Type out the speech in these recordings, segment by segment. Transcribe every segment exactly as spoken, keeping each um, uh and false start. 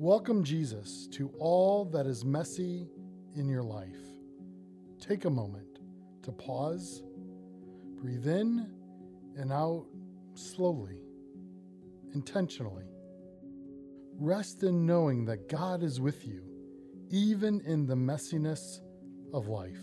Welcome Jesus to all that is messy in your life. Take a moment to pause, breathe in and out slowly, intentionally. Rest in knowing that God is with you, even in the messiness of life.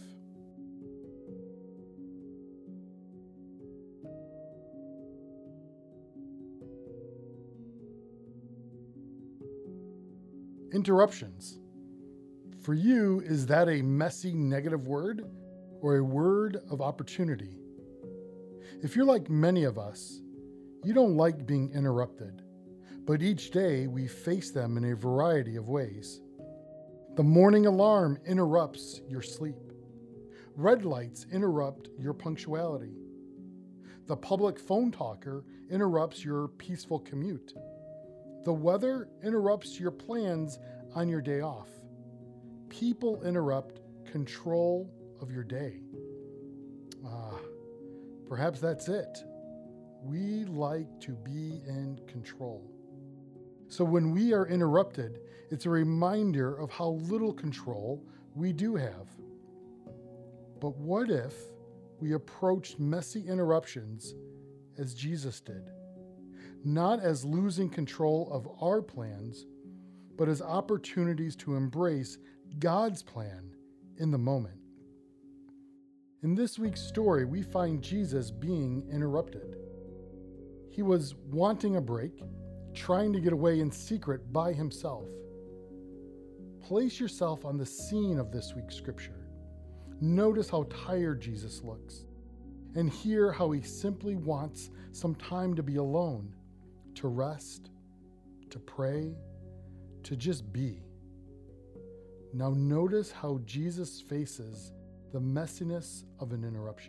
Interruptions. For you, is that a messy negative word or a word of opportunity? If you're like many of us, you don't like being interrupted, but each day we face them in a variety of ways. The morning alarm interrupts your sleep. Red lights interrupt your punctuality. The public phone talker interrupts your peaceful commute. The weather interrupts your plans on your day off. People interrupt control of your day. Ah, perhaps that's it. We like to be in control. So when we are interrupted, it's a reminder of how little control we do have. But what if we approached messy interruptions as Jesus did? Not as losing control of our plans, but as opportunities to embrace God's plan in the moment. In this week's story, we find Jesus being interrupted. He was wanting a break, trying to get away in secret by himself. Place yourself on the scene of this week's scripture. Notice how tired Jesus looks, and hear how he simply wants some time to be alone, to rest, to pray, to just be. Now notice how Jesus faces the messiness of an interruption.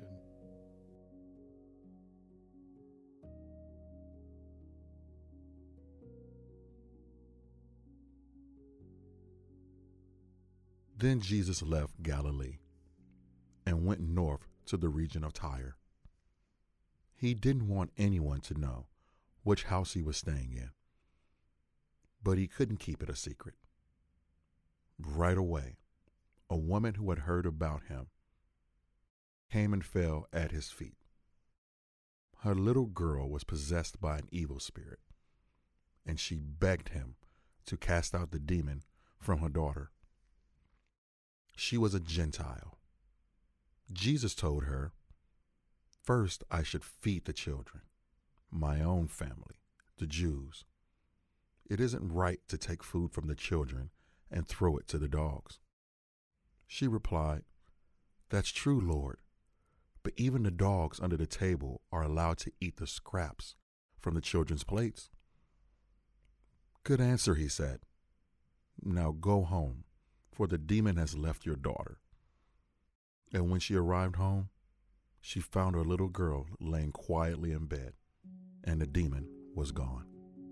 Then Jesus left Galilee and went north to the region of Tyre. He didn't want anyone to know which house he was staying in, but he couldn't keep it a secret. Right away, a woman who had heard about him came and fell at his feet. Her little girl was possessed by an evil spirit, and she begged him to cast out the demon from her daughter. She was a Gentile. Jesus told her, "First I should feed the children, my own family, the Jews. It isn't right to take food from the children and throw it to the dogs." She replied, "That's true, Lord, but even the dogs under the table are allowed to eat the scraps from the children's plates." "Good answer," he said. "Now go home, for the demon has left your daughter." And when she arrived home, she found her little girl laying quietly in bed, and the demon was gone.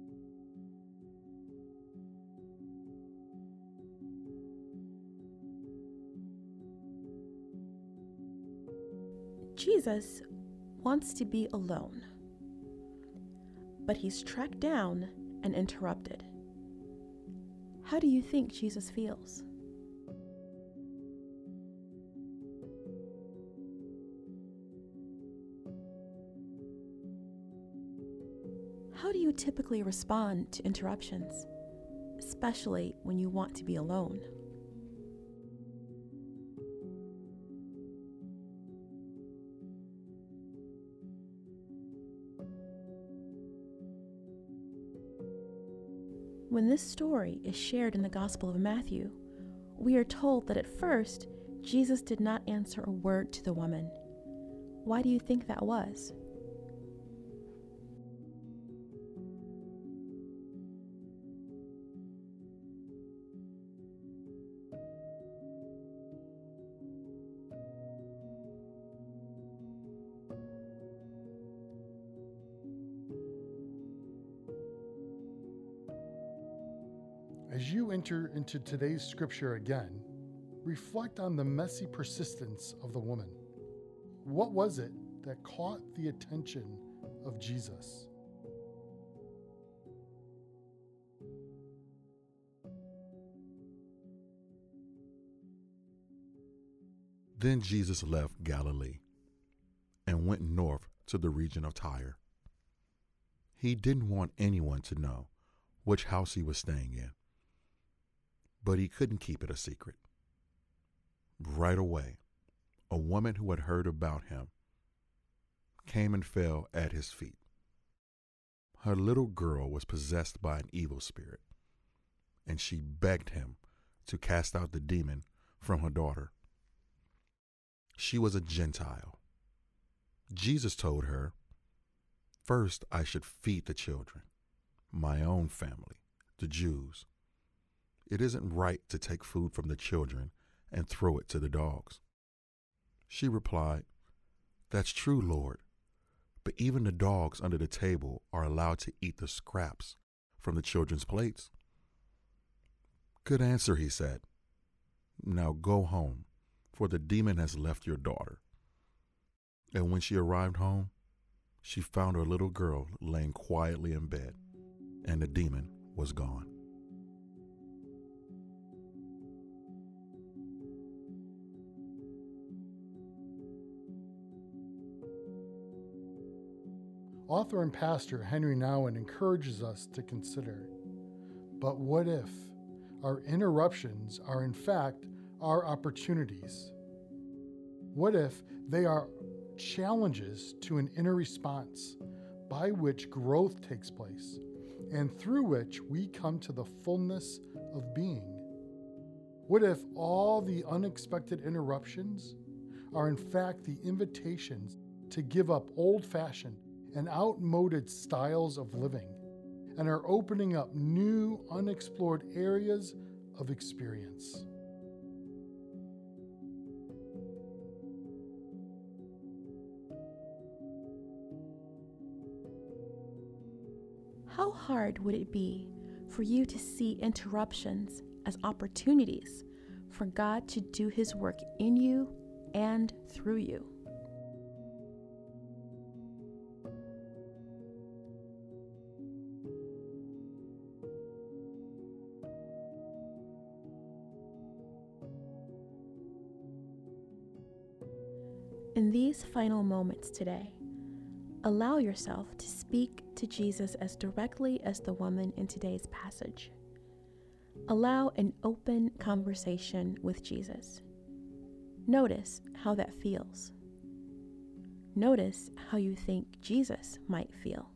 Jesus wants to be alone, but he's tracked down and interrupted. How do you think Jesus feels? How do you typically respond to interruptions, especially when you want to be alone? When this story is shared in the Gospel of Matthew, we are told that at first, Jesus did not answer a word to the woman. Why do you think that was? As you enter into today's scripture again, reflect on the messy persistence of the woman. What was it that caught the attention of Jesus? Then Jesus left Galilee and went north to the region of Tyre. He didn't want anyone to know which house he was staying in, but he couldn't keep it a secret. Right away, a woman who had heard about him came and fell at his feet. Her little girl was possessed by an evil spirit, and she begged him to cast out the demon from her daughter. She was a Gentile. Jesus told her, "First I should feed the children, my own family, the Jews. It isn't right to take food from the children and throw it to the dogs." She replied, "That's true, Lord, but even the dogs under the table are allowed to eat the scraps from the children's plates." "Good answer," he said. "Now go home, for the demon has left your daughter." And when she arrived home, she found her little girl laying quietly in bed, and the demon was gone. Author and pastor Henry Nouwen encourages us to consider, but what if our interruptions are in fact our opportunities? What if they are challenges to an inner response by which growth takes place and through which we come to the fullness of being? What if all the unexpected interruptions are in fact the invitations to give up old-fashioned and outmoded styles of living and are opening up new, unexplored areas of experience? How hard would it be for you to see interruptions as opportunities for God to do His work in you and through you? In these final moments today, allow yourself to speak to Jesus as directly as the woman in today's passage. Allow an open conversation with Jesus. Notice how that feels. Notice how you think Jesus might feel.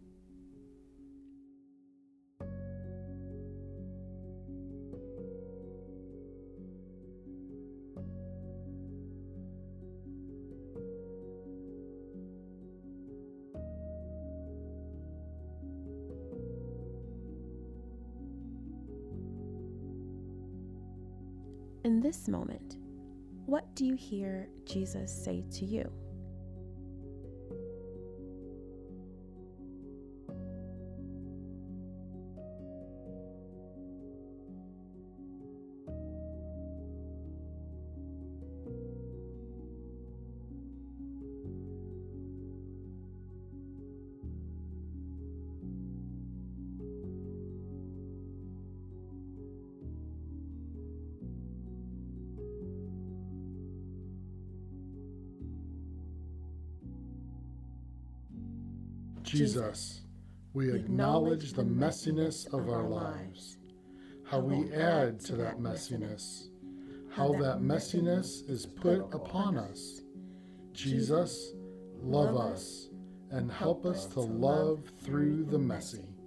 In this moment, what do you hear Jesus say to you? Jesus, we acknowledge the messiness of our lives, how we add to that messiness, how that messiness is put upon us. Jesus, love us and help us to love through the messy.